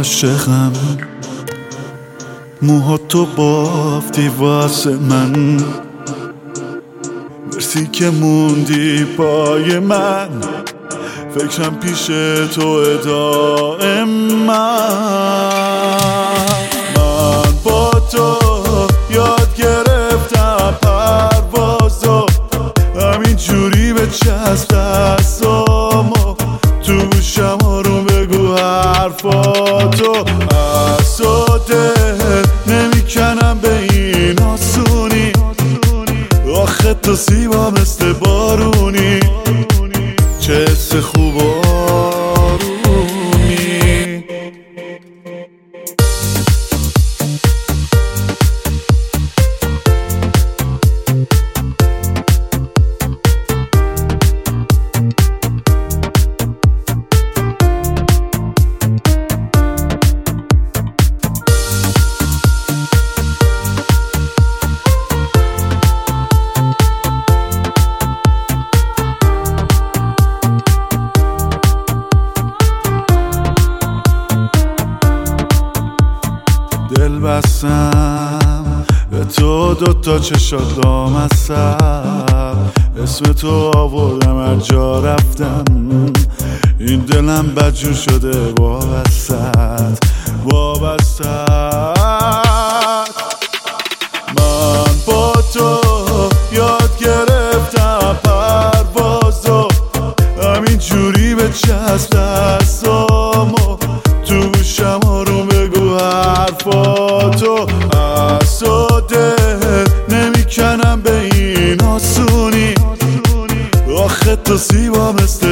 عاشقم، موها تو بافتی واسه من، مرسی که موندی پای من، فکرم پیش تو دائم. من با تو یاد گرفتم پروازو، همین جوری به چسب دستامو، تو گوشم آروم بگو حرفاتو. از و دل نمیکنم به این آسونی، آخه تو زیبا مثل بارونی، چه حس خوب و آرومی. دل بستم به تو، دوتا چشات لامصب، اسم تو آوردم هر جا رفتم، این دلم بدجور شده وابستت. من با تو یاد گرفتم پروازو، همین جوری به چسب دستامو، تو گوشم آروم بگو حرفاتو. از و دل نمیکنم به این آسونی، آخه تو زیبا مثل